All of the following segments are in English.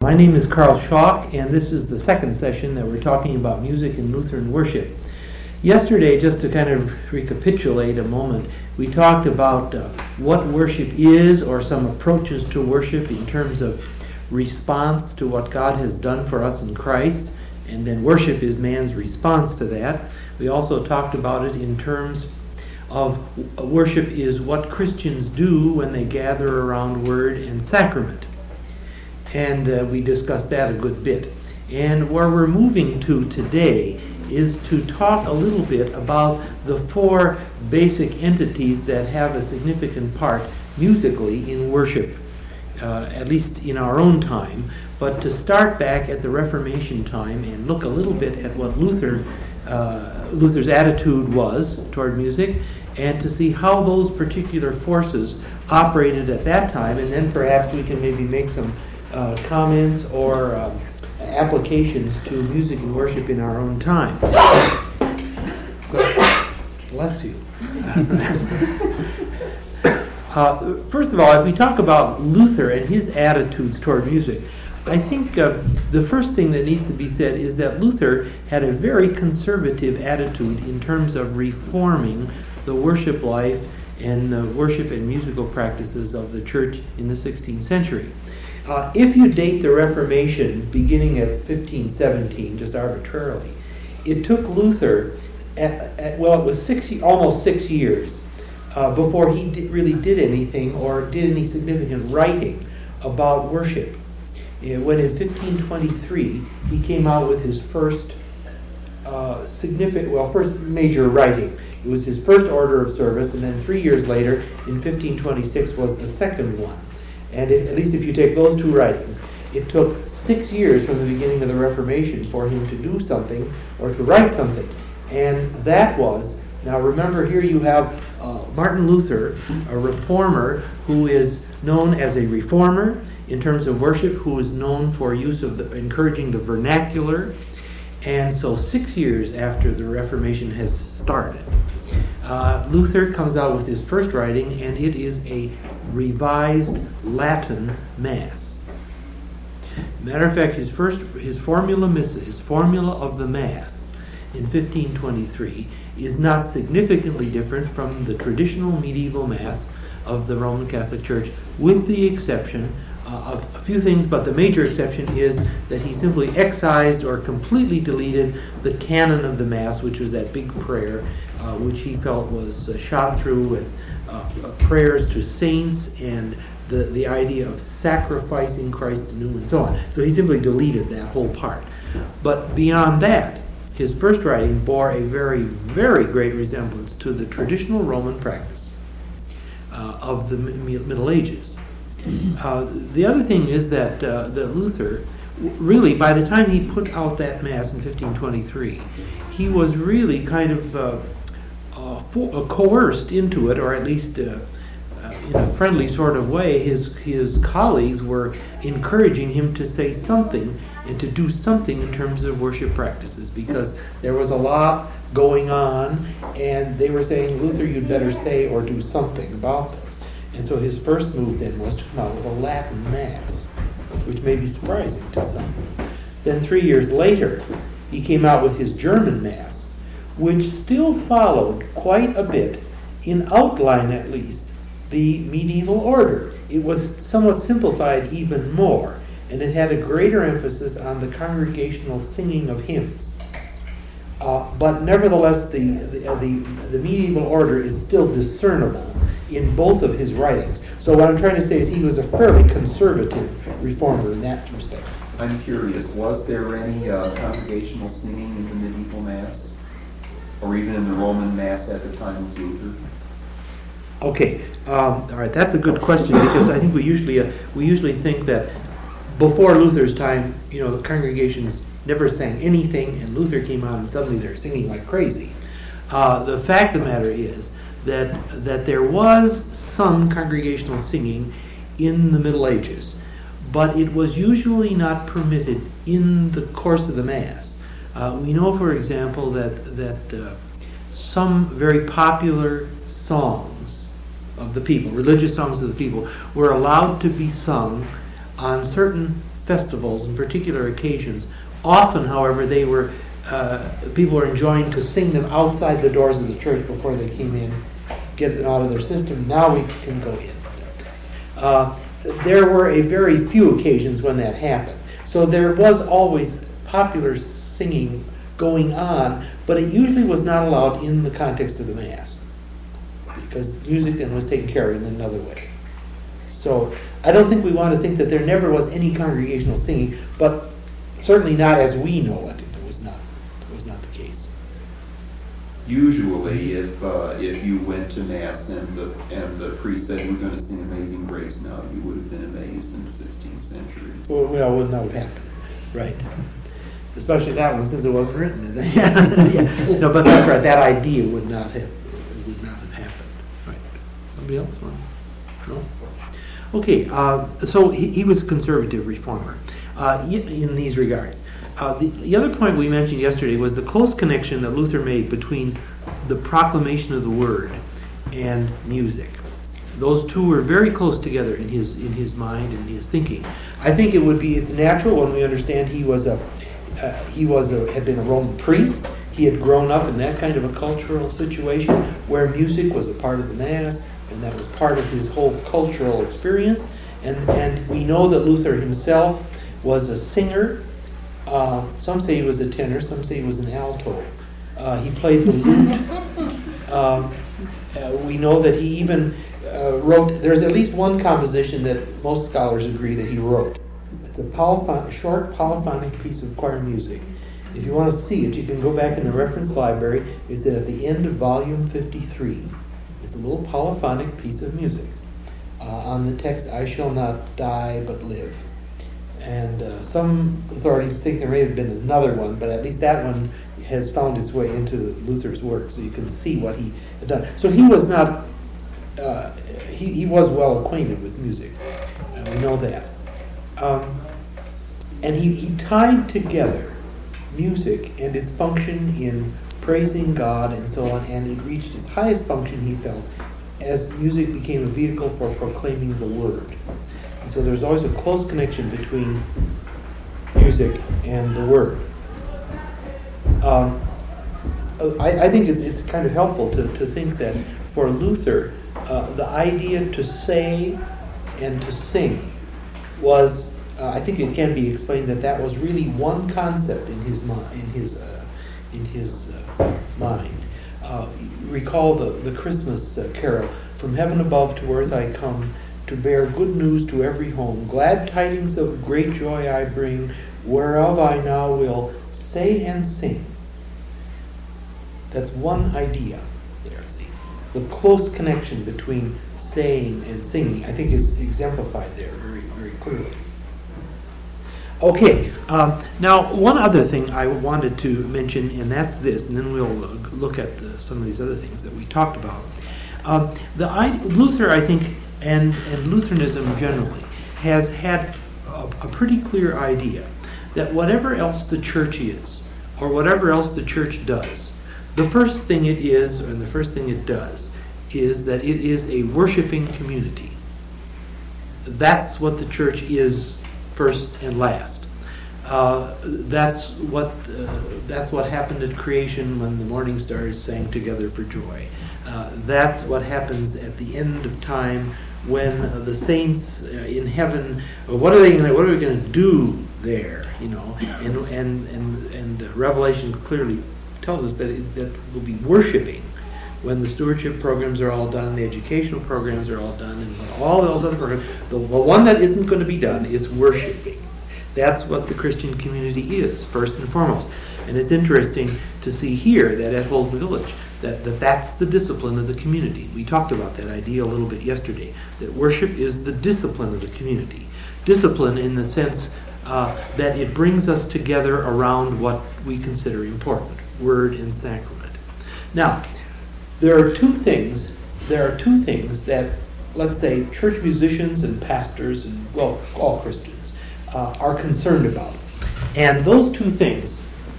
My name is Carl Schock, and this is the second session that we're talking about music in Lutheran worship. Yesterday, just to kind of recapitulate a moment, we talked about what worship is, or some approaches to worship in terms of response to what God has done for us in Christ, and then worship is man's response to that. We also talked about it in terms of worship is what Christians do when they gather around word and sacrament. And we discussed that a good bit. And where we're moving to today is to talk a little bit about the four basic entities that have a significant part musically in worship, at least in our own time, but to start back at the Reformation time and look a little bit at what Luther's attitude was toward music, and to see how those particular forces operated at that time, and then perhaps we can maybe make some comments or applications to music and worship in our own time. God bless you. First of all, if we talk about Luther and his attitudes toward music, I think the first thing that needs to be said is that Luther had a very conservative attitude in terms of reforming the worship life and the worship and musical practices of the church in the 16th century. If you date the Reformation beginning at 1517, just arbitrarily, it took Luther, it was almost 6 years before he really did anything or did any significant writing about worship. When in 1523 he came out with his first first major writing. It was his first order of service, and then 3 years later, in 1526, was the second one. And at least if you take those two writings, it took 6 years from the beginning of the Reformation for him to do something or to write something. And that was, now remember here you have Martin Luther, a reformer who is known as a reformer in terms of worship, who is known for use of encouraging the vernacular. And so 6 years after the Reformation has started, Luther comes out with his first writing, and it is a revised Latin Mass. Matter of fact, his formula missa, his formula of the Mass in 1523 is not significantly different from the traditional medieval Mass of the Roman Catholic Church, with the exception of a few things, but the major exception is that he simply excised or completely deleted the canon of the Mass, which was that big prayer, which he felt was shot through with prayers to saints and the idea of sacrificing Christ anew and so on. So he simply deleted that whole part. But beyond that, his first writing bore a very, very great resemblance to the traditional Roman practice of the Middle Ages. The other thing is that Luther, really, by the time he put out that Mass in 1523, he was really kind of coerced into it, or at least in a friendly sort of way. His colleagues were encouraging him to say something and to do something in terms of worship practices, because there was a lot going on, and they were saying, Luther, you'd better say or do something about this. And so his first move then was to come out with a Latin Mass, which may be surprising to some. Then 3 years later, he came out with his German Mass, which still followed quite a bit, in outline at least, the medieval order. It was somewhat simplified even more, and it had a greater emphasis on the congregational singing of hymns. But nevertheless, the medieval order is still discernible in both of his writings. So what I'm trying to say is he was a fairly conservative reformer in that respect. I'm curious, was there any congregational singing in the medieval Mass? Or even in the Roman Mass at the time of Luther? Okay, all right, that's a good question, because I think we usually think that before Luther's time, the congregations never sang anything, and Luther came out and suddenly they're singing like crazy. The fact of the matter is that there was some congregational singing in the Middle Ages, but it was usually not permitted in the course of the Mass. We know, for example, that some very popular songs of the people, religious songs of the people, were allowed to be sung on certain festivals and particular occasions. Often, however, they were people were enjoined to sing them outside the doors of the church before they came in, get it out of their system. Now we can go in. There were a very few occasions when that happened. So there was always popular singing going on, but it usually was not allowed in the context of the Mass, because music then was taken care of in another way. So I don't think we want to think that there never was any congregational singing, but certainly not as we know it. It was not the case. Usually, if you went to Mass and the priest said, "We're going to sing Amazing Grace now," you would have been amazed in the 16th century. Well, it would not have happened. Right. Especially that one, since it wasn't written. Yeah. No, but that's right. That idea would not have happened. Right. Somebody else want? No. Okay. So he was a conservative reformer in these regards. The other point we mentioned yesterday was the close connection that Luther made between the proclamation of the Word and music. Those two were very close together in his mind and his thinking. I think it's natural when we understand he had been a Roman priest. He had grown up in that kind of a cultural situation where music was a part of the Mass, and that was part of his whole cultural experience. And we know that Luther himself was a singer. Some say he was a tenor, some say he was an alto. He played the lute. We know that he even wrote, there's at least one composition that most scholars agree that he wrote. It's a short polyphonic piece of choir music. If you want to see it, you can go back in the reference library. It's at the end of volume 53. It's a little polyphonic piece of music on the text, "I shall not die but live." And some authorities think there may have been another one, but at least that one has found its way into Luther's work, so you can see what he had done. So he was not, he was well acquainted with music, and we know that. And he tied together music and its function in praising God and so on, and it reached its highest function, he felt, as music became a vehicle for proclaiming the Word. And so there's always a close connection between music and the Word. I think it's kind of helpful to think that for Luther, the idea to say and to sing was, I think it can be explained that was really one concept in his mind. Recall the Christmas carol, "From heaven above to earth I come, to bear good news to every home. Glad tidings of great joy I bring, whereof I now will say and sing." That's one idea there. See? The close connection between saying and singing, I think, is exemplified there very, very clearly. Okay, now one other thing I wanted to mention, and that's this, and then we'll look at some of these other things that we talked about. Luther, I think, and Lutheranism generally, has had a pretty clear idea that whatever else the church is, or whatever else the church does, the first thing it is, and the first thing it does, is that it is a worshiping community. That's what the church is first and last. That's what happened at creation when the morning stars sang together for joy. That's what happens at the end of time when the saints in heaven. What are we going to do there? You know, and Revelation clearly tells us that we'll be worshiping when the stewardship programs are all done, the educational programs are all done, and when all those other programs. The one that isn't going to be done is worshiping. That's what the Christian community is, first and foremost. And it's interesting to see here that at Holden Village, that's the discipline of the community. We talked about that idea a little bit yesterday, that worship is the discipline of the community. Discipline in the sense that it brings us together around what we consider important, word and sacrament. Now, there are two things that, let's say, church musicians and pastors and, well, all Christians are concerned about. And those two things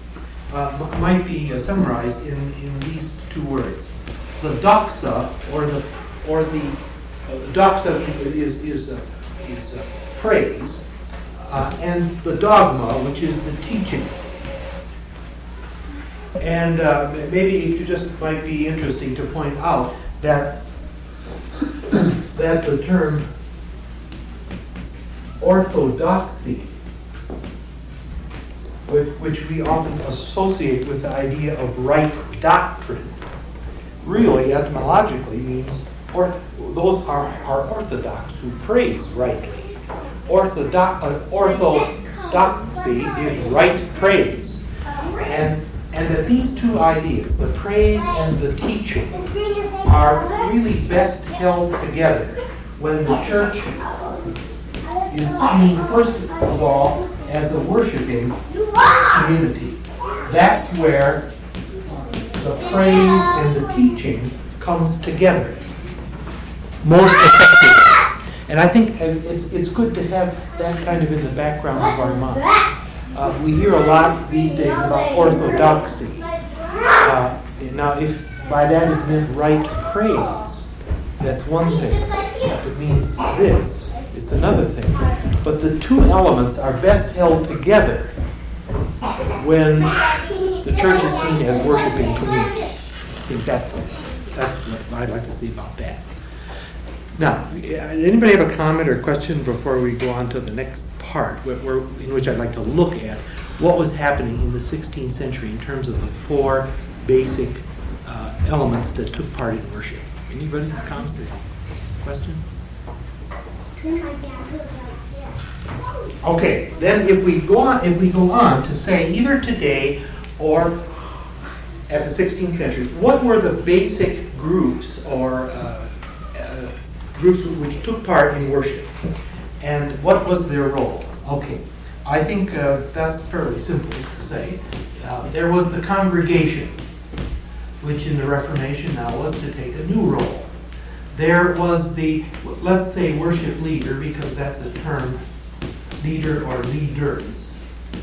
might be summarized in these two words. The doxa, or the doxa is praise. and the dogma, which is the teaching. And maybe it just might be interesting to point out that the term orthodoxy, which we often associate with the idea of right doctrine, really etymologically means those are orthodox who praise rightly. Orthodoxy is right praise. And that these two ideas, the praise and the teaching, are really best held together when the church is seen, first of all, as a worshiping community. That's where the praise and the teaching comes together most effectively. And I think it's good to have that kind of in the background of our mind. We hear a lot these days about orthodoxy. Now, if by that is meant right praise, that's one thing. If it means this, it's another thing. But the two elements are best held together when the church is seen as worshiping community. I think that's what I'd like to see about that. Now, anybody have a comment or question before we go on to the next part, in which I'd like to look at what was happening in the 16th century in terms of the four basic elements that took part in worship? Anybody have a comment or question? Okay, then if we go on to say either today or at the 16th century, what were the basic groups or groups which took part in worship, and what was their role? Okay, I think that's fairly simple to say. There was the congregation, which in the Reformation now was to take a new role. There was the, let's say, worship leader, because that's a term, leader or leaders.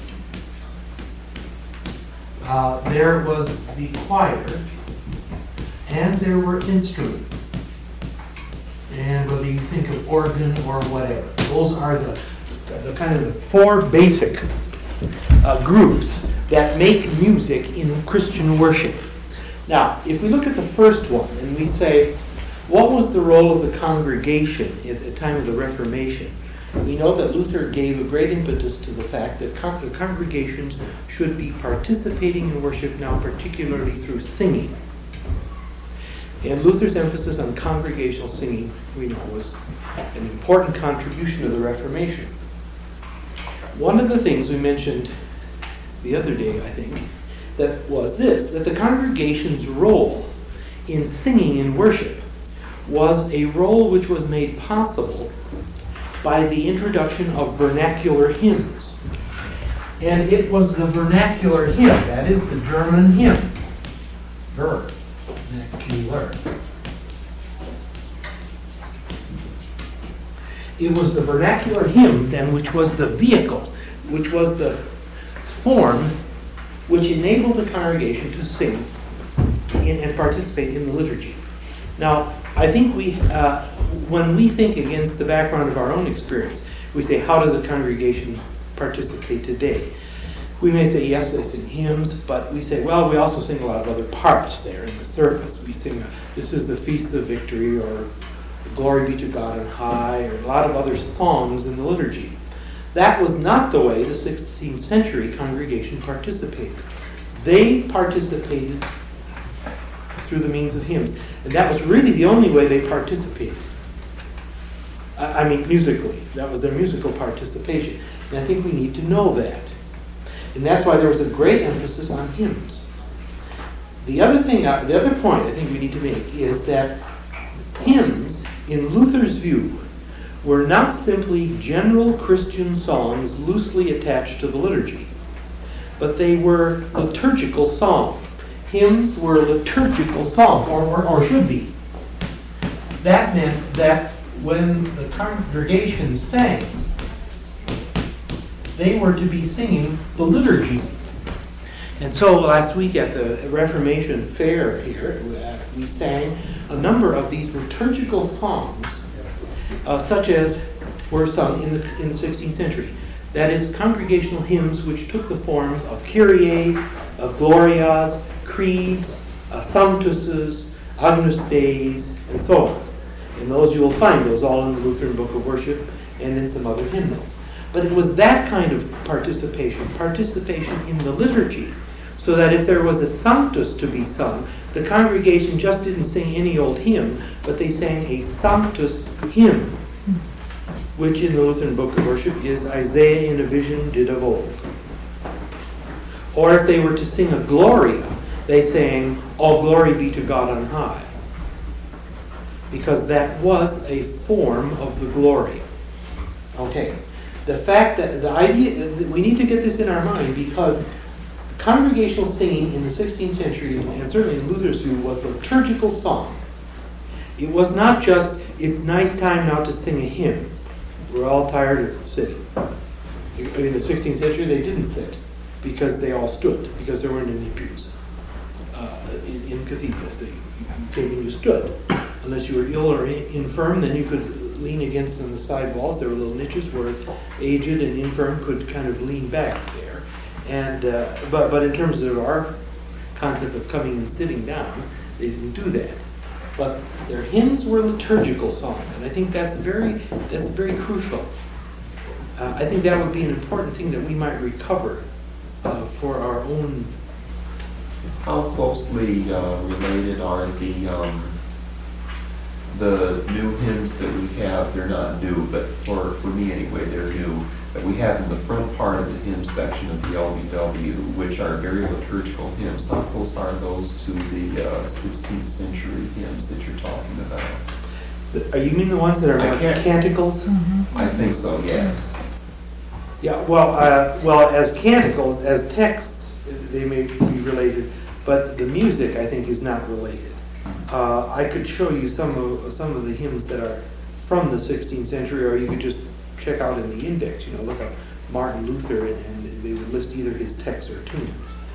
There was the choir, and there were instruments. And whether you think of organ or whatever, those are the kind of the four basic groups that make music in Christian worship. Now, if we look at the first one and we say, what was the role of the congregation at the time of the Reformation? We know that Luther gave a great impetus to the fact that the congregations should be participating in worship now, particularly through singing. And Luther's emphasis on congregational singing, we know, was an important contribution to the Reformation. One of the things we mentioned the other day, I think, that was this, that the congregation's role in singing in worship was a role which was made possible by the introduction of vernacular hymns. And it was the vernacular hymn, that is the German hymn, vernacular. It was the vernacular hymn then which was the vehicle, which was the form which enabled the congregation to sing and participate in the liturgy. Now, I think when we think against the background of our own experience, we say, how does a congregation participate today? We may say, yes, they sing hymns, but we say, well, we also sing a lot of other parts there in the service. We sing, this is the Feast of Victory, or Glory be to God on high, or a lot of other songs in the liturgy. That was not the way the 16th century congregation participated. They participated through the means of hymns. And that was really the only way they participated. I mean, musically. That was their musical participation. And I think we need to know that. And that's why there was a great emphasis on hymns. The other point I think we need to make is that hymns, in Luther's view, were not simply general Christian songs loosely attached to the liturgy, but they were liturgical songs. Hymns were liturgical songs, or should be. That meant that when the congregation sang, they were to be singing the liturgy. And so last week at the Reformation Fair here, we sang a number of these liturgical songs, such as were sung in the 16th century. That is, congregational hymns which took the forms of Kyries, of Glorias, creeds, Sanctuses, Agnus Deis, and so on. And those you will find those all in the Lutheran Book of Worship and in some other hymnals. But it was that kind of participation in the liturgy, so that if there was a Sanctus to be sung, the congregation just didn't sing any old hymn, but they sang a Sanctus hymn, which in the Lutheran Book of Worship is Isaiah in a vision did of old. Or if they were to sing a Gloria, they sang, All glory be to God on high, because that was a form of the glory. Okay, the fact that the idea, we need to get this in our mind, because congregational singing in the 16th century, and certainly in Luther's view, was liturgical song. It was not just, it's nice time now to sing a hymn. We're all tired of sitting. In the 16th century, they didn't sit because they all stood, because there weren't any pews. In cathedrals, you came and you stood. Unless you were ill or infirm, then you could lean against on the side walls. There were little niches where aged and infirm could kind of lean back there. And but in terms of our concept of coming and sitting down, they didn't do that. But their hymns were liturgical song, and I think that's very crucial. I think that would be an important thing that we might recover for our own. How closely related are the new hymns that we have? They're not new, but for me anyway, they're new. That we have in the front part of the hymn section of the LBW, which are very liturgical hymns. How close are those to the 16th century hymns that you're talking about? You mean the ones that are canticles? Mm-hmm. I think so, yes. Yeah, well, as canticles, as texts, they may be related, but the music, I think, is not related. I could show you some of the hymns that are from the 16th century, or you could just check out in the index, look up Martin Luther, and they would list either his texts or tunes.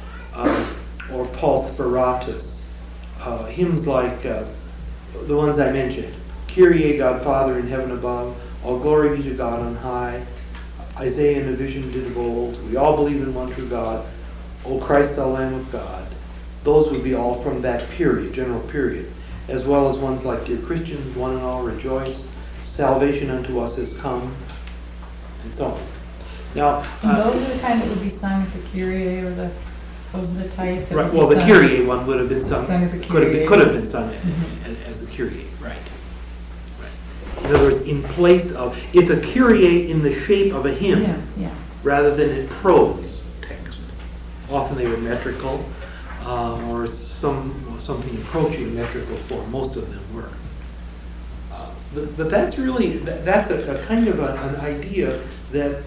Or Paul Speratus. Hymns like the ones I mentioned. Kyrie, God Father in heaven above, all glory be to God on high, Isaiah in a vision did of old, we all believe in one true God, O Christ thou Lamb of God. Those would be all from that period, general period, as well as ones like Dear Christians, one and all rejoice, salvation unto us is come, and so on. Now, and those are the kind that would be sung at the Kyrie, or those are the type that right, would be well, the sung. Kyrie one would have been sung, Sung at the could have Kyrie. been sung as the Kyrie, right. In other words, in place of, it's a Kyrie in the shape of a hymn, Yeah. rather than in prose text. Often they were metrical, or something approaching metrical form. Most of them were. But that's really, that's a kind of an idea that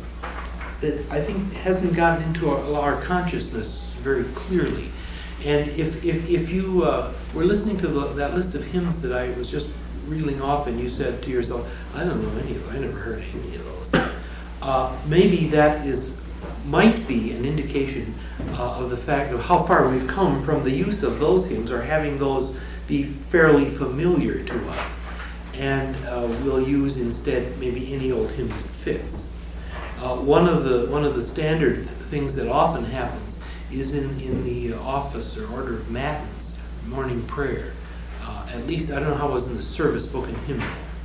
I think hasn't gotten into our consciousness very clearly. And if you were listening to that list of hymns that I was just reeling off, and you said to yourself, I don't know any of those, I never heard any of those, maybe that might be an indication of the fact of how far we've come from the use of those hymns, or having those be fairly familiar to us, and we'll use instead maybe any old hymn that fits. One of the standard things that often happens is in the office or order of matins, morning prayer. At least, I don't know how it was in the service book and hymnal,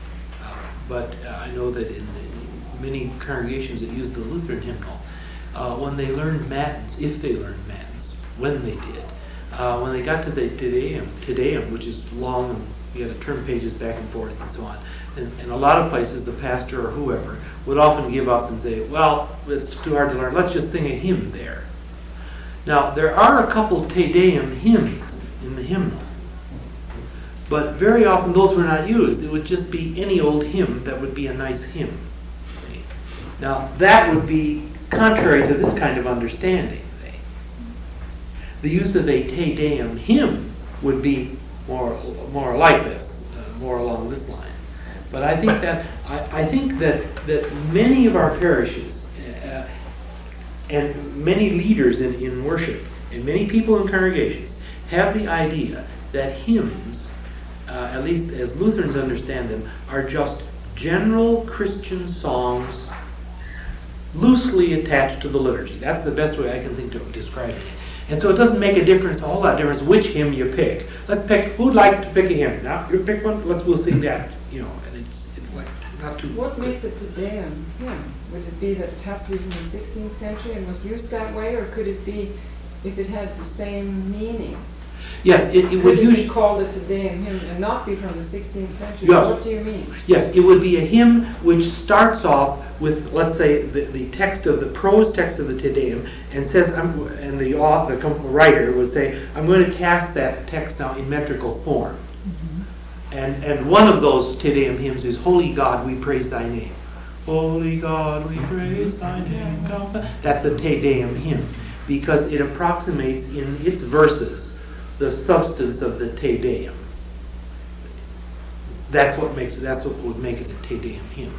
but I know that in many congregations that use the Lutheran hymnal, when they learned matins, if they learned matins, when they did, when they got to the Te Deum, which is long, and you got to turn pages back and forth and so on, and a lot of places the pastor or whoever would often give up and say, well, it's too hard to learn, let's just sing a hymn there. Now, there are a couple Te Deum hymns in the hymnal, but very often those were not used. It would just be any old hymn that would be a nice hymn. Now, that would be contrary to this kind of understanding. The use of a Te Deum hymn would be more like this, more along this line. But I think that many of our parishes and many leaders in worship and many people in congregations have the idea that hymns, at least as Lutherans understand them, are just general Christian songs loosely attached to the liturgy. That's the best way I can think of describing it. And so it doesn't make a difference, a whole lot of difference, which hymn you pick. Let's pick, who'd like to pick a hymn? Now, you pick one, we'll sing that, and it's like, not too... What makes it today a hymn? Would it be that it has to be from the 16th century and was used that way, or could it be if it had the same meaning? Yes, it would Could it usually... be called a Te-Deum hymn and not be from the 16th century? Yes. What do you mean? Yes, it would be a hymn which starts off with, let's say, the text of the prose text of the Te Deum, and says, and the writer would say, I'm going to cast that text now in metrical form. And one of those Te Deum hymns is, Holy God, we praise thy name. Holy God, we praise thy name. That's a Te Deum hymn, because it approximates in its verses the substance of the Te Deum. That's what would make it a Te Deum hymn.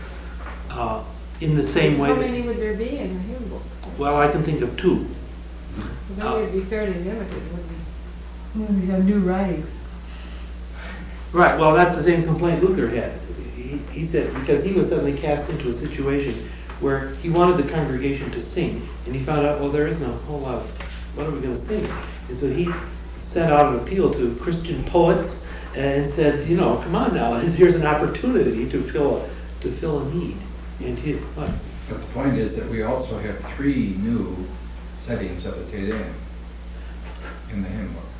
In the same way. How many would there be in the hymn book? Well, I can think of two. Then it would be fairly limited, wouldn't We have new writings. Right. Well, that's the same complaint Luther had. He said because he was suddenly cast into a situation where he wanted the congregation to sing, and he found out, well, there is no whole lot of, what are we going to sing? And so he sent out an appeal to Christian poets and said, come on now, here's an opportunity to fill a need. And But the point is that we also have 3 new settings of the Te Deum in the hymn book.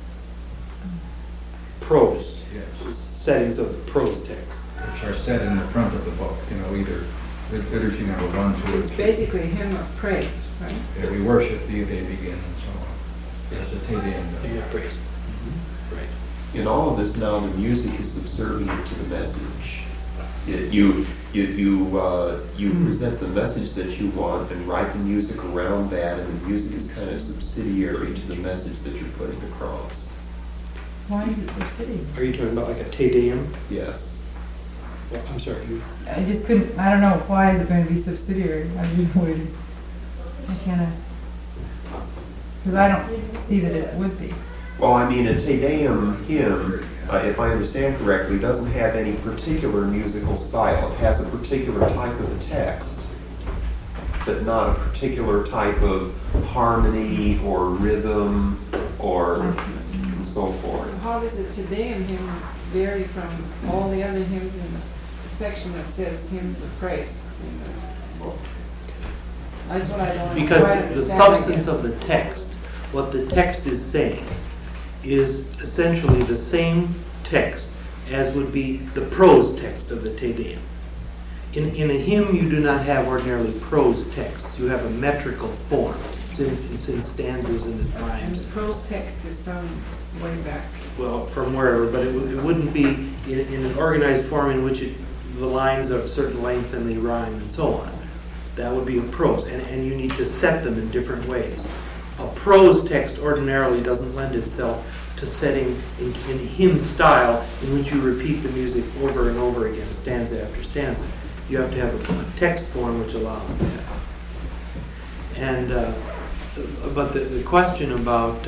prose, Yes, settings of the prose text. which are set in the front of the book, either liturgy number 1, 2, it? or It's 3. basically a hymn of praise, right? Yeah, we worship thee, they begin, and so on. As a Te Deum does. Yeah, praise. Right. In all of this now, the music is subservient to the message. You present the message that you want and write the music around that, and the music is kind of subsidiary to the message that you're putting across. Why is it subsidiary? Are you talking about like a Te Deum? Yes. Well, I'm sorry. I just couldn't, I don't know, why is it going to be subsidiary? I just waited. I kind of, because I don't see that it would be. Well, I mean, a Te Deum hymn, if I understand correctly, doesn't have any particular musical style. It has a particular type of a text, but not a particular type of harmony or rhythm or and so forth. How does the Te Deum hymn vary from all the other hymns in the section that says hymns of praise in the book? That's what I don't quite Because the understand, I substance guess. of the text, what the text is saying, is essentially the same text as would be the prose text of the Te Deum. In a hymn, you do not have ordinarily prose texts. You have a metrical form. It's in stanzas and it And rhymes. the prose text is from way back. Well, from wherever, but it wouldn't be in an organized form in which the lines are of certain length and they rhyme and so on. That would be a prose, and you need to set them in different ways. A prose text ordinarily doesn't lend itself to setting in hymn style in which you repeat the music over and over again, stanza after stanza. You have to have a text form which allows that. And but the question about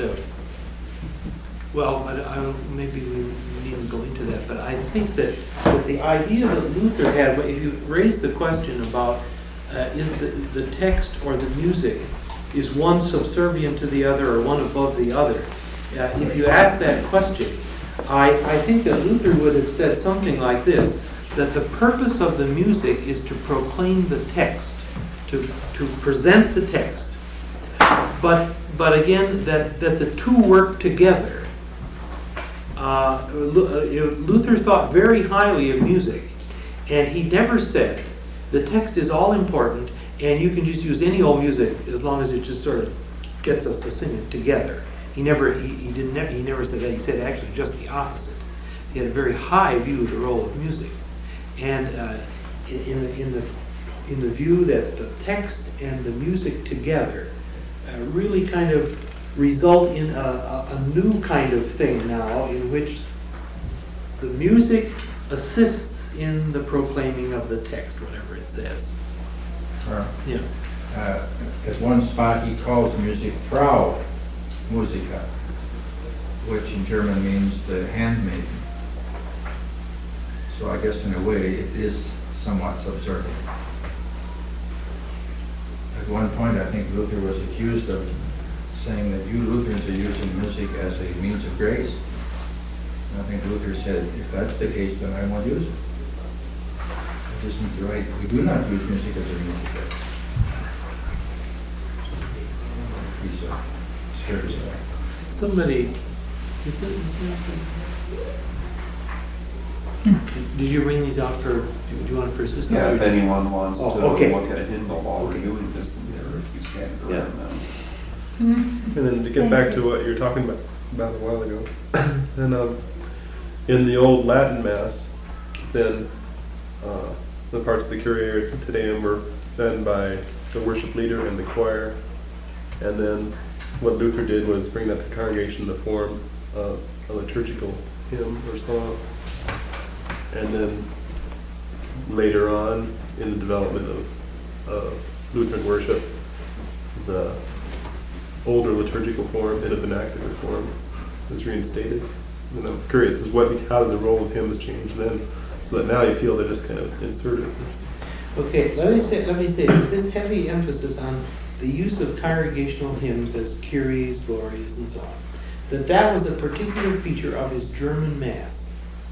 well, maybe we needn't go into that, but I think that the idea that Luther had, if you raise the question about is the text or the music, is one subservient to the other or one above the other? If you ask that question, I think that Luther would have said something like this, that the purpose of the music is to proclaim the text, to present the text. But again, that the two work together. Luther thought very highly of music, and he never said the text is all important and you can just use any old music as long as it just sort of gets us to sing it together. He never said that. He said actually just the opposite. He had a very high view of the role of music, and in the view that the text and the music together really kind of result in a new kind of thing now, in which the music assists in the proclaiming of the text, whatever it says. Yeah. At one spot he calls music Frau Musica, which in German means the handmaiden. So I guess in a way it is somewhat subservient. At one point, I think Luther was accused of saying that you Lutherans are using music as a means of grace. And I think Luther said, if that's the case, then I won't use it. That isn't right. We do not use music as a means of grace. He's scared as hell. Somebody, did you bring these out for, do you want to persist? Yeah, if anyone wants to Oh, okay. look at a hymnal while we're Okay. doing this, then there are a few scattered Yeah. around now. Mm-hmm. And then to get back to what you were talking about a while ago, and in the old Latin Mass, then the parts of the Kyrie Te Deum were done by the worship leader and the choir, and then what Luther did was bring that to congregation in the form of a liturgical hymn or song, and then later on in the development of Lutheran worship, the older liturgical form in a vernacular form is reinstated. And I'm curious as how did the role of hymns change then, so that now you feel they're just kind of inserted. Okay, let me say, this heavy emphasis on the use of congregational hymns as Kyries, Glorias, and so on, that was a particular feature of his German Mass.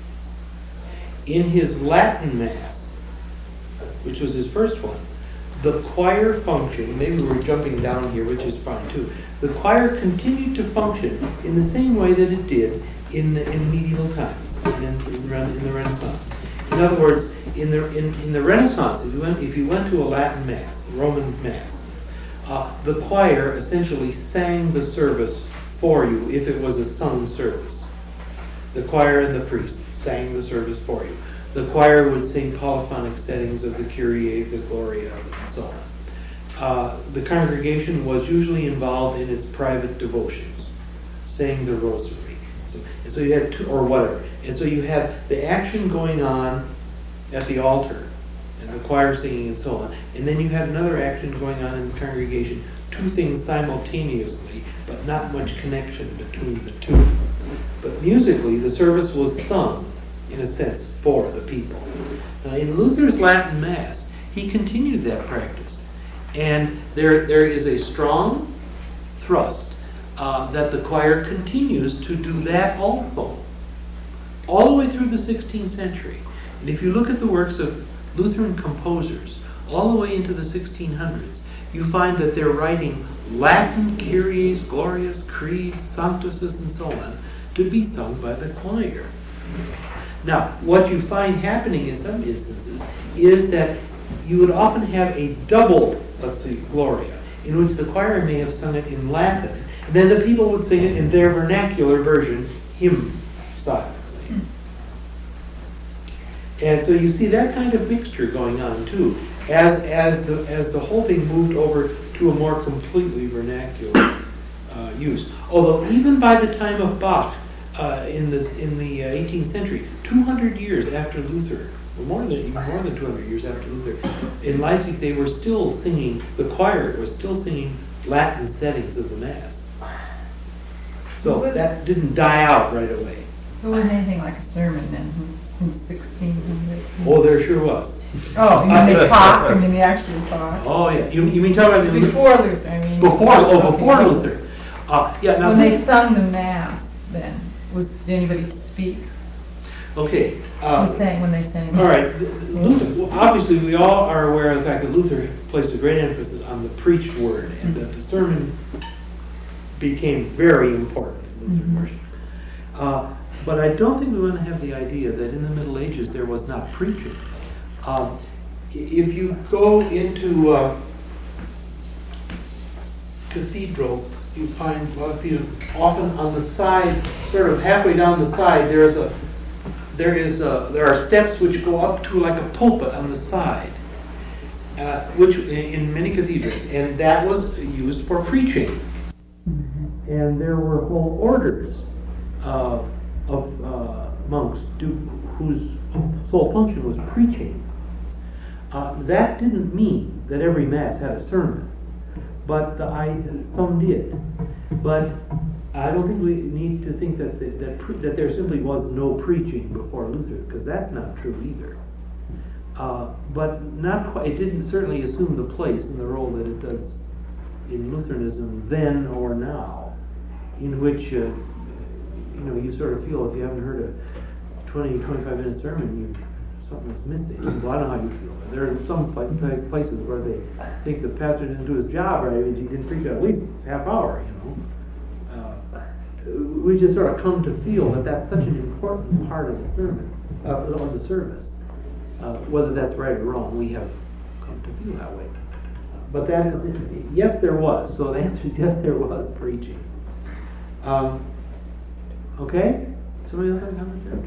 In his Latin Mass, which was his first one, the choir function, maybe we're jumping down here, which is fine too, the choir continued to function in the same way that it did in medieval times, in the Renaissance. In other words, in the Renaissance, if you went to a Latin Mass, Roman Mass, the choir essentially sang the service for you if it was a sung service. The choir and the priest sang the service for you. The choir would sing polyphonic settings of the Kyrie, the Gloria, and so on. The congregation was usually involved in its private devotions, saying the rosary. So you had two, or whatever. And so you have the action going on at the altar, and the choir singing and so on. And then you have another action going on in the congregation, two things simultaneously, but not much connection between the two. But musically, the service was sung, in a sense, for the people. Now, in Luther's Latin Mass, he continued that practice. And there is a strong thrust that the choir continues to do that also, all the way through the 16th century. And if you look at the works of Lutheran composers, all the way into the 1600s, you find that they're writing Latin Kyries, Glorias, Creeds, Sanctuses, and so on, to be sung by the choir. Now, what you find happening in some instances is that you would often have a double, Gloria, in which the choir may have sung it in Latin, and then the people would sing it in their vernacular version, hymn style. And so you see that kind of mixture going on too, as the whole thing moved over to a more completely vernacular use. Although even by the time of Bach, in the 18th century, 200 years after Luther, or more than 200 years after Luther, in Leipzig they were still singing, the choir was still singing Latin settings of the Mass. So that didn't die out right away. It wasn't anything like a sermon then, in 1600. Oh, there sure was. Oh, you mean they talk? I mean they actually talk? Oh yeah, you mean talk about Before Luther, I mean. Before Luther. Yeah. Now When they this, sung the Mass, then, did anybody speak? okay. When they sang? All right. Luther, well, obviously, we all are aware of the fact that Luther placed a great emphasis on the preached word, and that the sermon became very important in Lutheran worship. But I don't think we want to have the idea that in the Middle Ages there was not preaching. If you go into cathedrals, you find a lot of cathedrals often on the side, sort of halfway down the side, there are steps which go up to like a pulpit on the side, which in many cathedrals, and that was used for preaching. And there were whole orders of monks whose sole function was preaching. That didn't mean that every Mass had a sermon, but some did. But I don't think we need to think that there simply was no preaching before Luther, because that's not true either. But not quite, it didn't certainly assume the place and the role that it does in Lutheranism then or now, in which, you sort of feel if you haven't heard a 20, 25-minute sermon, something's missing. Well, I don't know how you feel, but there are some places where they think the pastor didn't do his job right, he didn't preach at least half hour, We just sort of come to feel that that's such an important part of the sermon, of the service. Whether that's right or wrong, we have come to feel that way. But that is, yes, there was. So the answer is yes, there was preaching. Okay? Somebody else have a comment there?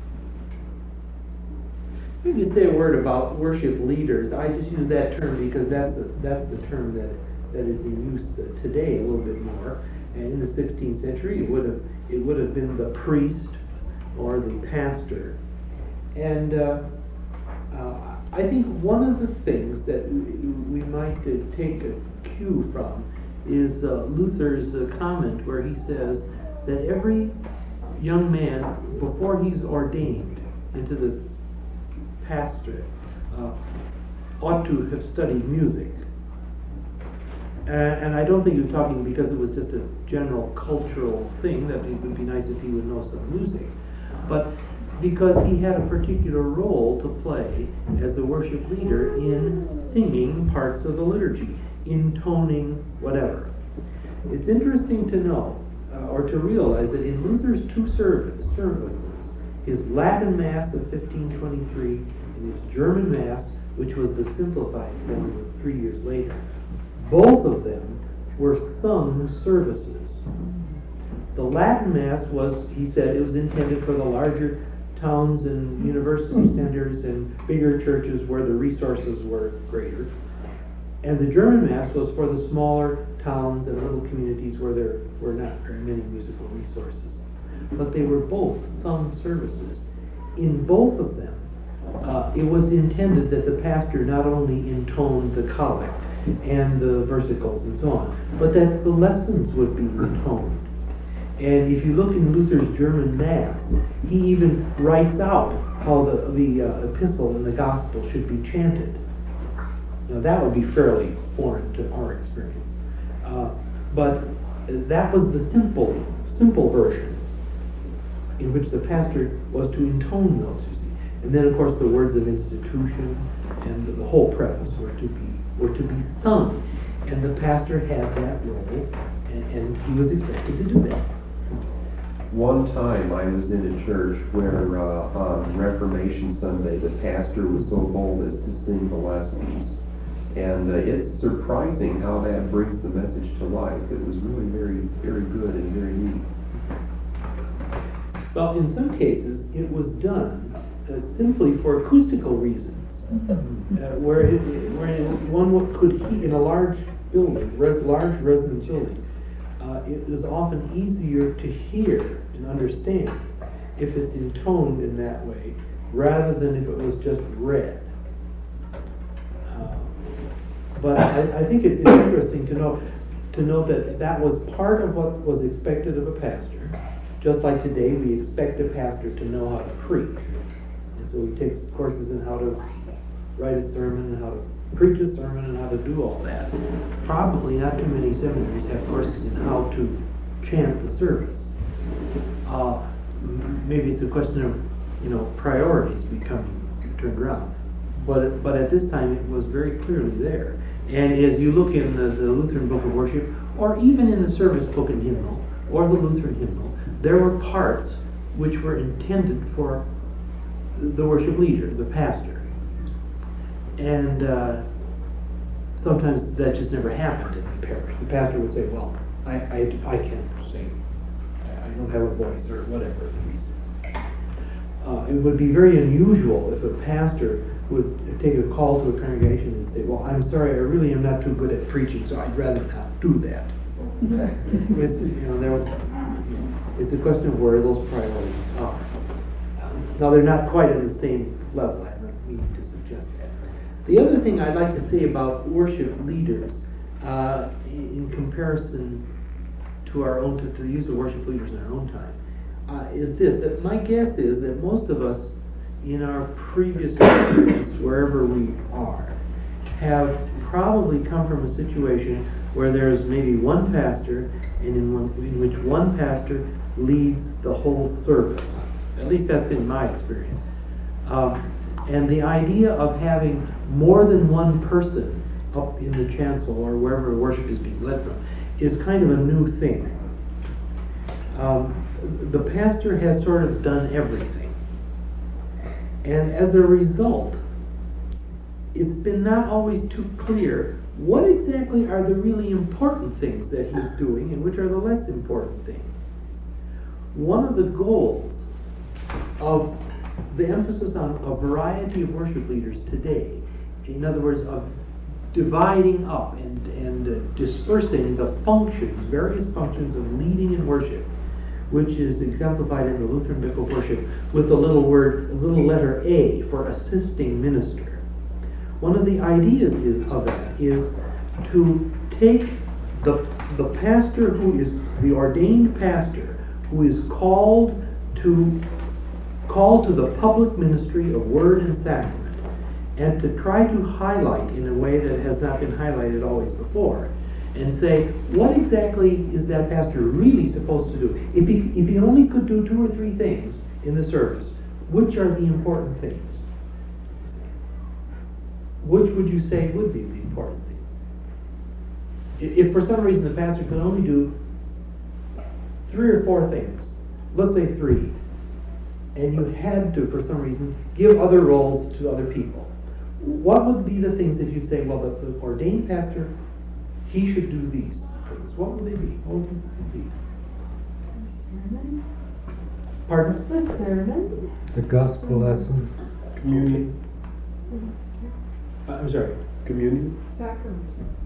Maybe you'd say a word about worship leaders. I just use that term because that's the term that is in use today a little bit more. And in the 16th century, it would have been the priest or the pastor. And I think one of the things that we might take a cue from is Luther's comment where he says that every young man, before he's ordained into the pastorate, ought to have studied music. And I don't think he was talking because it was just a general cultural thing that it would be nice if he would know some music, but because he had a particular role to play as a worship leader in singing parts of the liturgy, intoning whatever. It's interesting to know, or to realize that in Luther's two services, his Latin Mass of 1523 and his German Mass, which was the simplified form 3 years later, both of them were sung services. The Latin Mass was, he said, it was intended for the larger towns and university centers and bigger churches where the resources were greater. And the German Mass was for the smaller towns and little communities where there were not very many musical resources. But they were both sung services. In both of them, it was intended that the pastor not only intoned the collect and the versicles and so on, but that the lessons would be intoned. And if you look in Luther's German Mass, he even writes out how the epistle and the gospel should be chanted. Now that would be fairly foreign to our experience. But that was the simple version in which the pastor was to intone those, you see. And then of course the words of institution and the whole preface were to be sung. And the pastor had that role, and he was expected to do that. One time I was in a church where on Reformation Sunday the pastor was so bold as to sing the lessons. And it's surprising how that brings the message to life. It was really very, very good and very neat. Well, in some cases, it was done simply for acoustical reasons, where one could hear in a large building, large residence building. It is often easier to hear and understand if it's intoned in that way, rather than if it was just read. But I think it's interesting to know that was part of what was expected of a pastor. Just like today, we expect a pastor to know how to preach. And so he takes courses in how to write a sermon, and how to preach a sermon, and how to do all that. Probably not too many seminaries have courses in how to chant the service. Maybe it's a question of, priorities becoming turned around. But at this time, it was very clearly there. And as you look in the Lutheran Book of Worship, or even in the Service Book and Hymnal, or the Lutheran Hymnal, there were parts which were intended for the worship leader, the pastor. And sometimes that just never happened in the parish. The pastor would say, well, I can't sing. I don't have a voice, or whatever the reason. It would be very unusual if a pastor would take a call to a congregation and say, well, I'm sorry, I really am not too good at preaching, so I'd rather not do that. It's a question of where those priorities are. Now, they're not quite at the same level. I don't mean to suggest that. The other thing I'd like to say about worship leaders, in comparison to our own, to the use of worship leaders in our own time, is this: that my guess is that most of us in our previous experience, wherever we are, have probably come from a situation where there's maybe one pastor, and in which one pastor leads the whole service. At least that's been my experience. And the idea of having more than one person up in the chancel or wherever worship is being led from is kind of a new thing. The pastor has sort of done everything. And as a result, it's been not always too clear what exactly are the really important things that he's doing and which are the less important things. One of the goals of the emphasis on a variety of worship leaders today, in other words, of dividing up and dispersing the functions, various functions of leading in worship, which is exemplified in the Lutheran Biblical worship with the little letter A for assisting minister. One of the ideas of that is to take the pastor who is the ordained pastor, who is called to the public ministry of word and sacrament, and to try to highlight in a way that has not been highlighted always before, and say, what exactly is that pastor really supposed to do? If he only could do 2 or 3 things in the service, which are the important things? Which would you say would be the important things? If for some reason the pastor could only do 3 or 4 things, let's say 3, and you had to, for some reason, give other roles to other people, what would be the things that you'd say, well, the ordained pastor, he should do these things? What would they be? What would they be? Sermon? Pardon? The sermon? The gospel lesson. Communion. I'm sorry. Communion. Sacrament.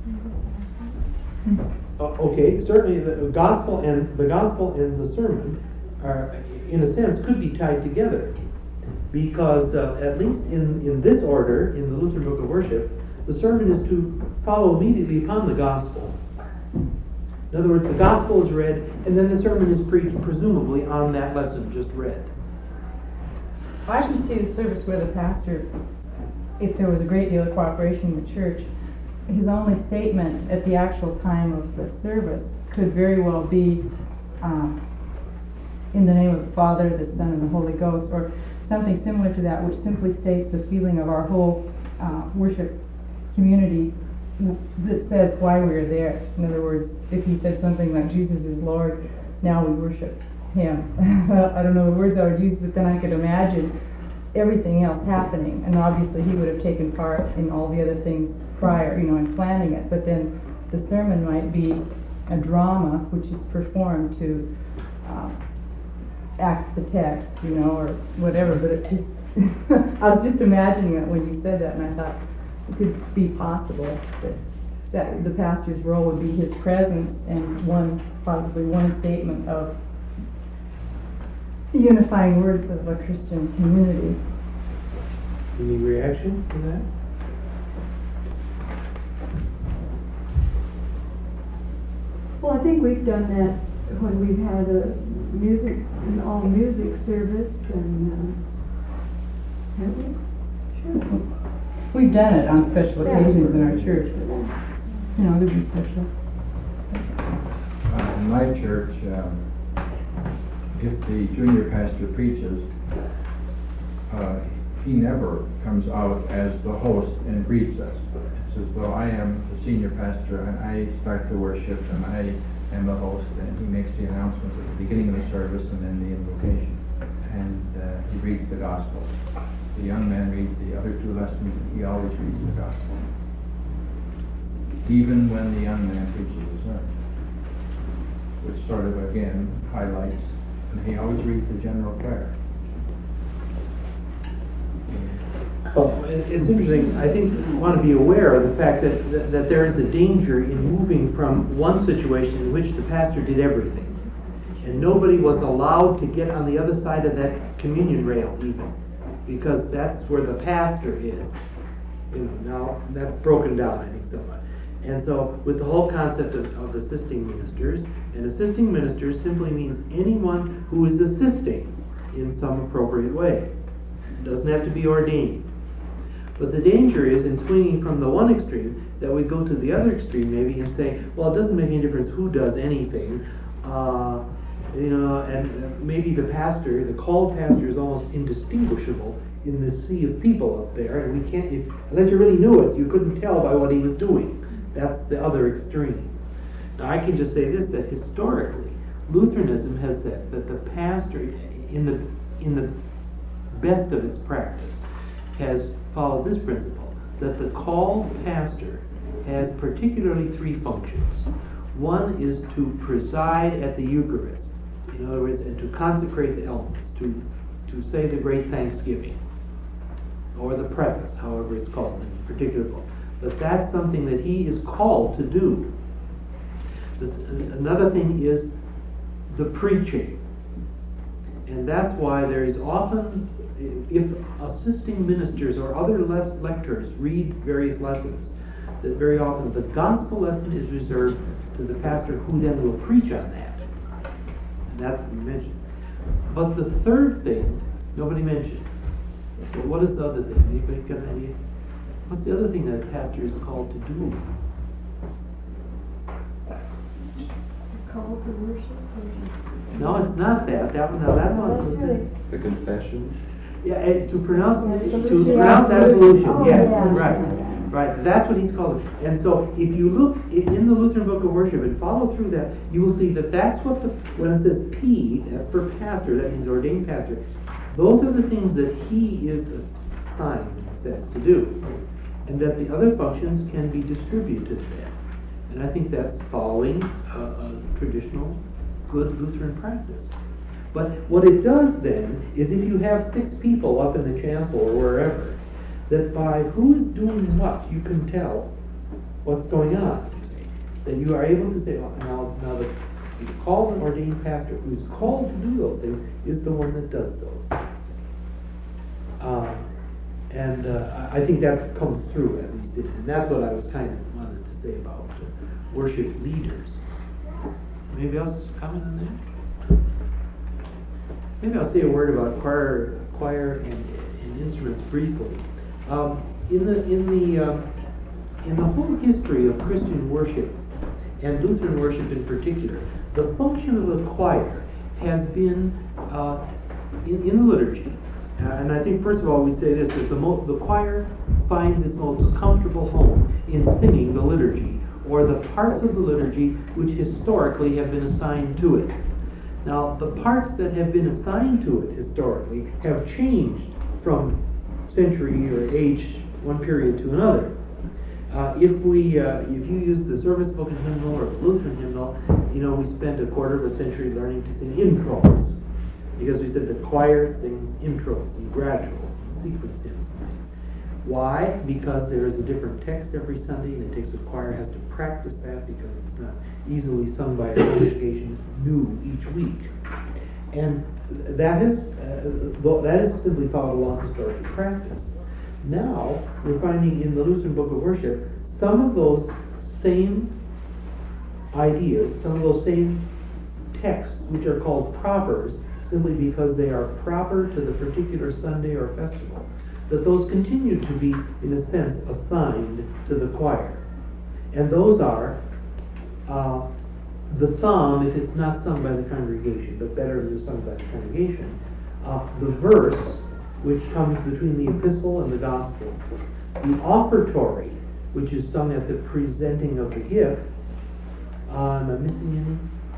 Okay, certainly the gospel and the sermon are, in a sense, could be tied together, because at least in this order, in the Lutheran Book of Worship, the sermon is to follow immediately upon the gospel. In other words, the gospel is read, and then the sermon is preached, presumably on that lesson just read. I can see the service where the pastor, if there was a great deal of cooperation in the church, his only statement at the actual time of the service could very well be in the name of the Father, the Son, and the Holy Ghost, or something similar to that, which simply states the feeling of our whole worship community that says why we're there. In other words, if he said something like Jesus is Lord, now we worship him. I don't know the words I would use, but then I could imagine everything else happening, and obviously he would have taken part in all the other things prior, in planning it, but then the sermon might be a drama which is performed to act the text, or whatever, but it just I was just imagining it when you said that, and I thought it could be possible that the pastor's role would be his presence and possibly one statement of the unifying words of a Christian community. Any reaction to that? Well, I think we've done that when we've had an all music service, and have we? Sure. We've done it on special Yeah. occasions in our church, but they've been special. In my church, if the junior pastor preaches, he never comes out as the host and greets us. It's as though I am the senior pastor and I start the worship and I am the host, and he makes the announcements at the beginning of the service and then the invocation. And he reads the gospel. The young man reads the other 2 lessons, he always reads the gospel. Even when the young man preaches the sermon, which sort of again highlights, and he always reads the general prayer. Well, it's interesting. I think we want to be aware of the fact that there is a danger in moving from one situation in which the pastor did everything, and nobody was allowed to get on the other side of that communion rail even, because that's where the pastor is. Now that's broken down, I think, somewhat. And so with the whole concept of assisting ministers, and assisting ministers simply means anyone who is assisting in some appropriate way. Doesn't have to be ordained. But the danger is in swinging from the one extreme that we go to the other extreme maybe and say, well, it doesn't make any difference who does anything. And maybe the pastor, the called pastor, is almost indistinguishable in the sea of people up there, and we can't, unless you really knew it, you couldn't tell by what he was doing. That's the other extreme. Now I can just say this, that historically, Lutheranism has said that the pastor, in the best of its practice, has followed this principle, that the called pastor has particularly three functions. One is to preside at the Eucharist, in other words, and to consecrate the elements, to say the great thanksgiving, or the preface, however it's called in a particular book. But that's something that he is called to do. Another thing is the preaching. And that's why there is often, if assisting ministers or other lectors read various lessons, that very often the gospel lesson is reserved to the pastor, who then will preach on that. And that's what we mentioned. But the third thing, nobody mentioned. So what is the other thing? Anybody got an idea? What's the other thing that a pastor is called to do? Call to worship? No, it's not that. That's one. The confession? Yeah, to pronounce Absolution. absolution. Oh, Yes, yeah. right. Right, that's what he's called. And so if you look in the Lutheran Book of Worship and follow through that, you will see that that's what when it says P, for pastor, that means ordained pastor, those are the things that he is assigned, in a sense, to do. And that the other functions can be distributed to them. And I think that's following a traditional good Lutheran practice. But what it does then is if you have 6 people up in the chancel or wherever, that by who is doing what, you can tell what's going on. That you are able to say, oh, now the called and ordained pastor who is called to do those things is the one that does those. I think that comes through, at least, and that's what I was kind of wanted to say about worship leaders. Anybody else comment on that? Maybe I'll say a word about choir and instruments briefly. In the whole history of Christian worship, and Lutheran worship in particular, the function of the choir has been in the liturgy. And I think, first of all, we'd say this, that the choir finds its most comfortable home in singing the liturgy, or the parts of the liturgy which historically have been assigned to it. Now, the parts that have been assigned to it historically have changed from century or age, one period to another. If you use the service book and hymnal or the Lutheran hymnal, we spent a quarter of a century learning to sing intros, because we said the choir sings intros and graduals and sequence hymns and things. Why? Because there is a different text every Sunday, and it takes the choir has to practice that because it's not easily sung by a congregation new each week. And that is simply followed along historical practice. Now, we're finding in the Lutheran Book of Worship some of those same ideas, some of those same texts, which are called propers, simply because they are proper to the particular Sunday or festival, that those continue to be, in a sense, assigned to the choir. And those are the psalm, if it's not sung by the congregation, but better if it's sung by the congregation, the verse, which comes between the epistle and the gospel, the offertory, which is sung at the presenting of the gifts. Am I missing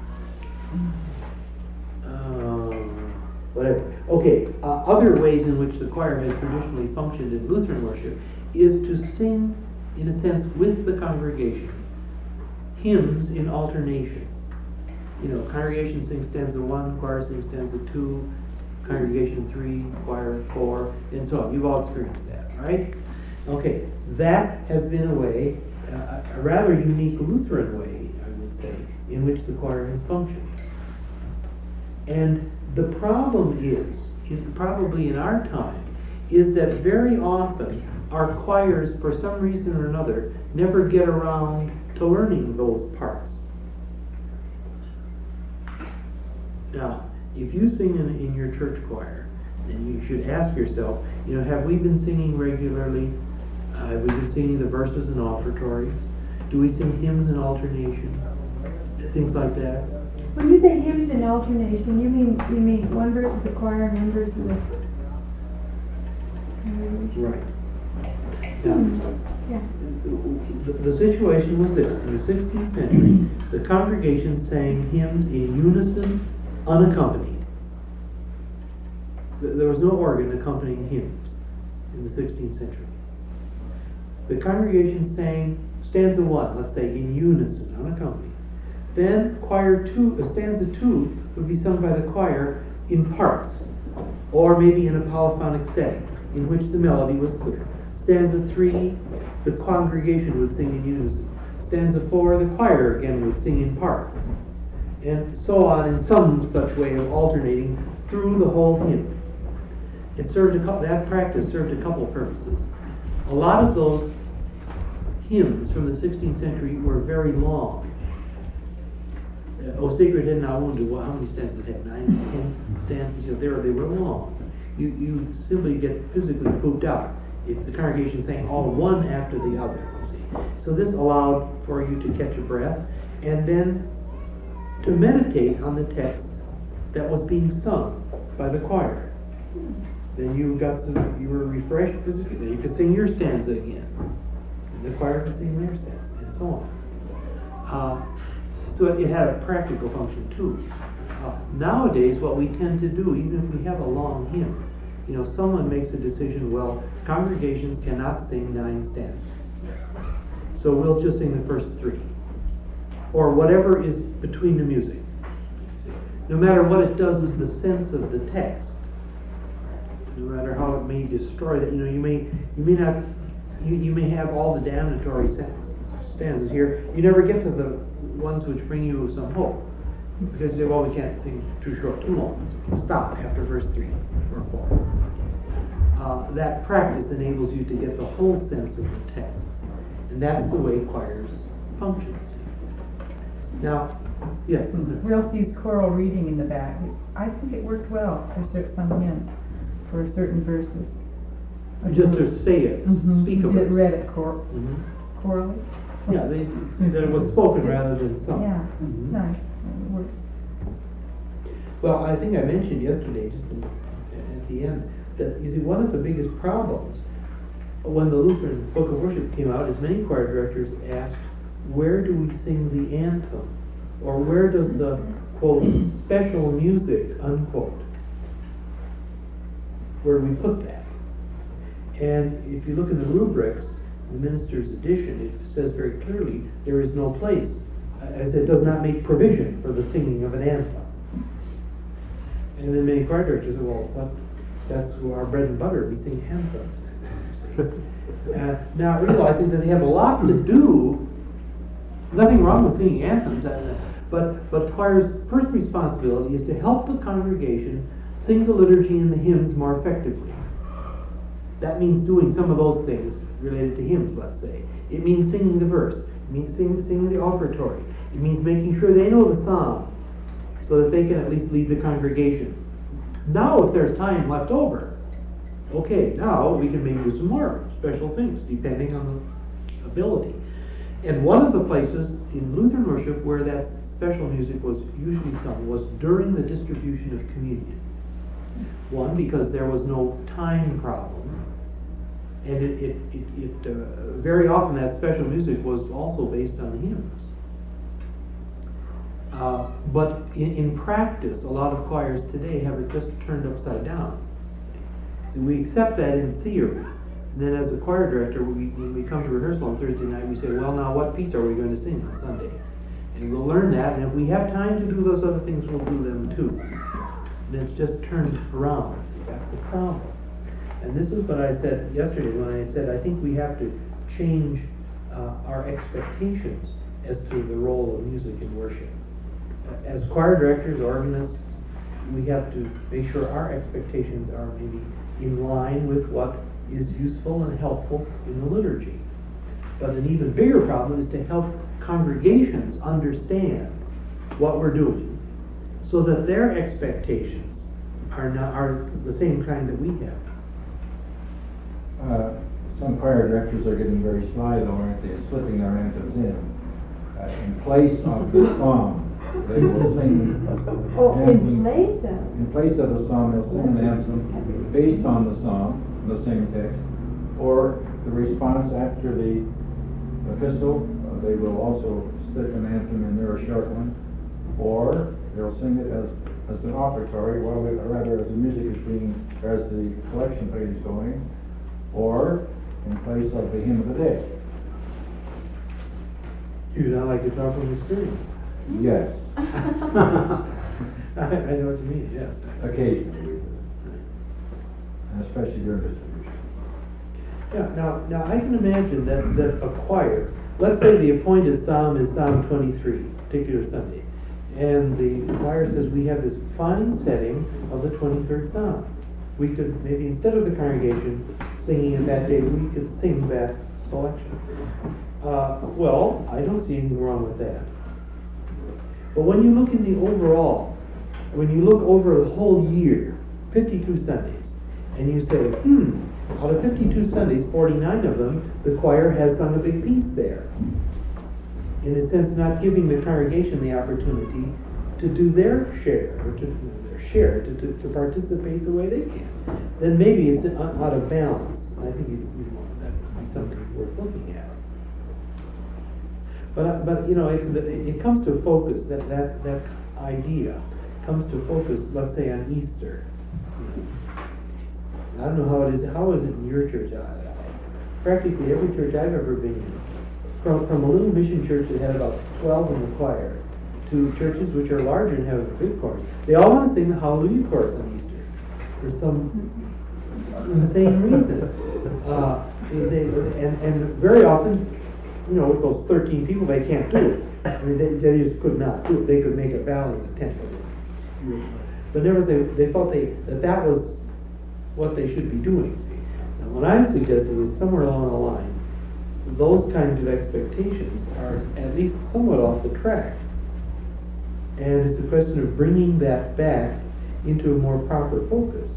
any? Whatever. Okay, other ways in which the choir has traditionally functioned in Lutheran worship is to sing, in a sense, with the congregation, hymns in alternation. Congregation sings stanza 1, choir sings stanza 2, congregation 3, choir 4, and so on. You've all experienced that, right? Okay, that has been a way, a rather unique Lutheran way, I would say, in which the choir has functioned. And the problem is, probably in our time, is that very often our choirs, for some reason or another, never get around to learning those parts. Now, if you sing in your church choir, And you should ask yourself, have we been singing regularly? Have we been singing the verses and offertories? Do we sing hymns in alternation? Things like that. When you say hymns in alternation, you mean one verse of the choir and one verse of the congregation? Right. Now, Yeah. the situation was this: in the 16th century, the congregation sang hymns in unison, unaccompanied. There was no organ accompanying hymns in the 16th century. The congregation sang stanza 1, let's say, in unison, unaccompanied. Then stanza 2 would be sung by the choir in parts, or maybe in a polyphonic setting, in which the melody was clear. Stanza 3, the congregation would sing in unison. Stanza 4, the choir again would sing in parts. And so on, in some such way of alternating through the whole hymn. That practice served a couple purposes. A lot of those hymns from the 16th century were very long. O Sacred Head Now Wounded, how many stanzas did it have? 9, 10 stanzas? They were long. You simply get physically pooped out if the congregation sang all one after the other. You see. So this allowed for you to catch a breath and then to meditate on the text that was being sung by the choir. Then you were refreshed physically. Then you could sing your stanza again. And the choir could sing their stanza, and so on. So it had a practical function too. Nowadays, what we tend to do, even if we have a long hymn, someone makes a decision, well, congregations cannot sing 9 stanzas. So we'll just sing the first 3. Or whatever is between the music. No matter what it does is the sense of the text. No matter how it may destroy that, you may have all the damnatory stanzas here. You never get to the ones which bring you some hope, because we can't sing too short, too long. Stop after verse 3 or 4. That practice enables you to get the whole sense of the text, and that's the way choirs function. Now, yes. We also use choral reading in the back. I think it worked well for some hymns, for certain verses. Just to say it, speak of it. Read it chorally. Yeah, that it was spoken rather than sung. Yeah, it's nice. It worked. Well, I think I mentioned yesterday, just at the end, that you see one of the biggest problems when the Lutheran Book of Worship came out is many choir directors asked, where do we sing the anthem? Or where does the, quote, special music, unquote, where do we put that? And if you look in the rubrics, the minister's edition, it says very clearly there is no place, as it does not make provision for the singing of an anthem. And then many choir directors say, well, that's our bread and butter, we sing anthems. Now realizing that they have a lot to do, nothing wrong with singing anthems, but choir's first responsibility is to help the congregation sing the liturgy and the hymns more effectively. That means doing some of those things related to hymns, let's say. It means singing the verse. It means singing the offertory. It means making sure they know the psalm so that they can at least lead the congregation. Now, if there's time left over, okay, now we can maybe do some more special things depending on the ability. And one of the places in Lutheran worship where that special music was usually sung was during the distribution of communion. One, because there was no time problem. And it very often that special music was also based on hymns. But in practice, a lot of choirs today have it just turned upside down. So we accept that in theory. And then as a choir director, when we come to rehearsal on Thursday night, we say, well, now what piece are we going to sing on Sunday? And we'll learn that, and if we have time to do those other things, we'll do them too. And it's just turned around. See, that's the problem. And this is what I said yesterday when I said I think we have to change our expectations as to the role of music in worship. As choir directors, organists, we have to make sure our expectations are maybe in line with what is useful and helpful in the liturgy. But an even bigger problem is to help congregations understand what we're doing so that their expectations are the same kind that we have. Some choir directors are getting very sly though, aren't they, slipping their anthems in place of the psalm. They will sing. Oh, in anthem- place of. In place of the psalm, they'll sing an anthem based on the psalm, the same text, or the response after the epistle, they will also stick an anthem in there, a short one, or they'll sing it as an offertory, rather as the music is being, as the collection plate is going, or in place of the hymn of the day. You don't like to talk from experience. Yes, I know what you mean, yes. occasionally we do, and especially during distribution. Yeah, now I can imagine that a choir, let's say the appointed psalm is Psalm 23, particular Sunday, and the choir says we have this fine setting of the 23rd Psalm. We could, maybe instead of the congregation singing it that day, we could sing that selection. Well, I don't see anything wrong with that. But when you look in the overall, when you look over the whole year, 52 Sundays, and you say, out of 52 Sundays, 49 of them, the choir has done a big piece there. In a sense, not giving the congregation the opportunity to do their share, or to to participate the way they can. Then maybe it's out of balance. I think that would be something worth looking at. But you know, it comes to focus, that idea comes to focus, let's say on Easter. I don't know how it is in your church? Practically every church I've ever been in, from a little mission church that had about 12 in the choir, to churches which are larger and have a big chorus, they all want to sing the Hallelujah chorus on Easter for some insane reason. And very often, you know, with those 13 people, they can't do it. I mean, they just could not do it. They could make a valiant attempt at it. But nevertheless, they felt that was what they should be doing. See? Now, what I'm suggesting is somewhere along the line, those kinds of expectations are at least somewhat off the track. And it's a question of bringing that back into a more proper focus.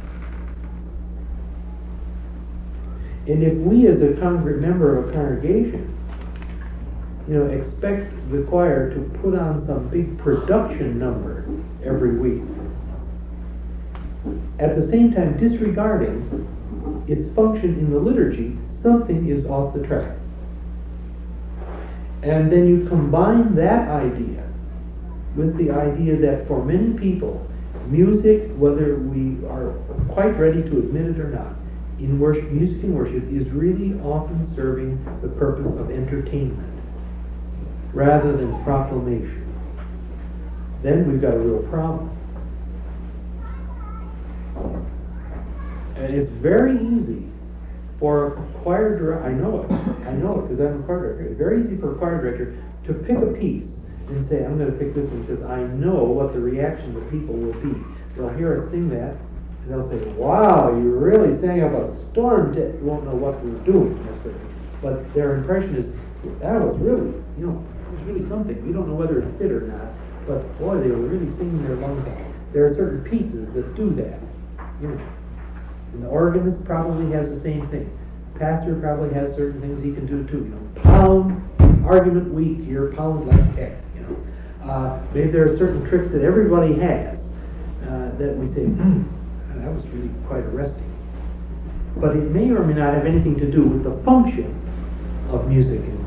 And if we as a member of a congregation, you know, expect the choir to put on some big production number every week, at the same time disregarding its function in the liturgy, something is off the track. And then you combine that idea with the idea that for many people, music, whether we are quite ready to admit it or not, in worship, music in worship is really often serving the purpose of entertainment rather than proclamation. Then we've got a real problem. And it's very easy for a choir director, I know it because I'm a choir director, it's very easy for a choir director to pick a piece and say, I'm going to pick this one because I know what the reaction of the people will be. They'll hear us sing that, and they'll say, wow, you really sang up a storm. You won't know what we're doing necessarily. But their impression is, that was really, you know, it was really something. We don't know whether it fit or not, but boy, they were really singing their lungs out. There are certain pieces that do that. You know, and the organist probably has the same thing. Pastor probably has certain things he can do too. You know, pound, argument weak, you're pound like heck. You know, maybe there are certain tricks that everybody has that we say, that was really quite arresting. But it may or may not have anything to do with the function of music in